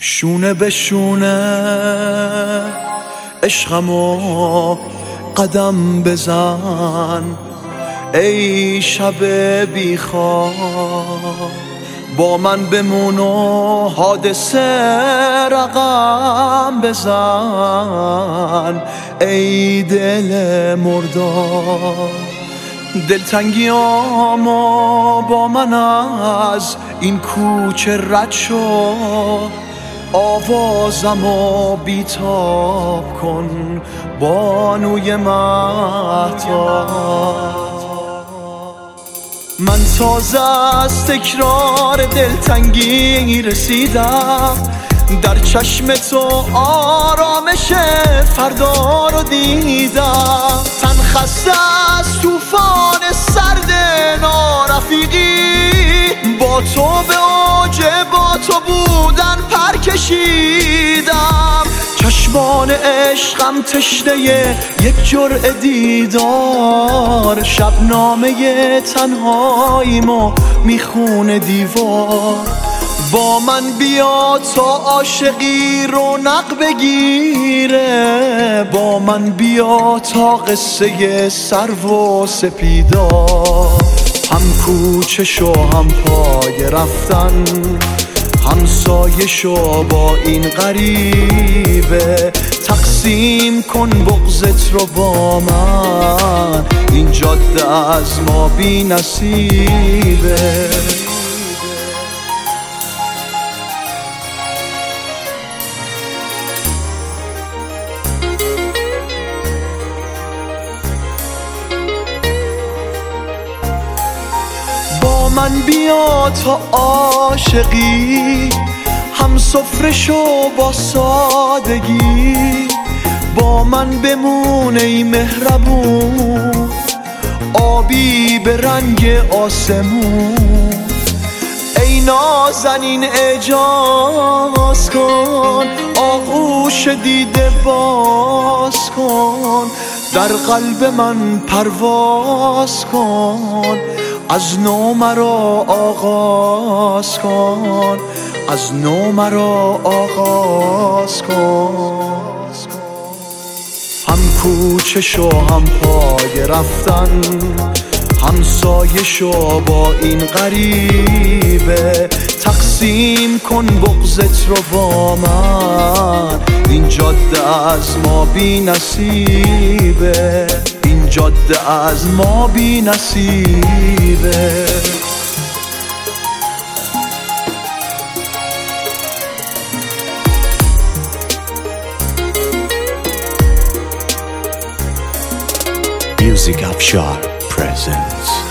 شونه به شونه عشقمو قدم بزن، ای شب بیخواب با من بمون و حادثه رقم بزن، ای دل مردار دلتنگیامو با من از این کوچه رد شو، آوازمو بیتاب کن بانوی مهتاب. من تازه از تکرار دلتنگی رسیدم، در چشم تو آرامش فردا رو دیدم. تن خسته از طوفان سرد نارفیقی، با تو به اوج با تو بودن پر کشیدم. چشمان عشقم تشنه یک جرعه دیدار، شبنامه تنهاییمو میخونه دیوار. با من بیا تا عاشقی رونق بگیره، با من بیا تا قصه سرو و سپیدار. هم کوچه شو هم پای رفتن، هم سایه شو با این غریبه. تقسیم کن بغضت رو با من، این جاده از ما بی نصیبه. من بیا تا عاشقی، هم سفره شو با سادگی. با من بمون ای مهربون، آبی به رنگ آسمون. ای نازنین اجاز کن، آغوش دیده باز کن. در قلب من پرواز کن، از نو مرا آغاز کن، از نو مرا آغاز کن. هم کوچه شو هم پای رفتن، هم سایه شو با این غریبه. تقسیم کن بغضت رو با من، این جاده از ما بی نصیبه، این جاده از ما بی نصیبه. Music Afshar presents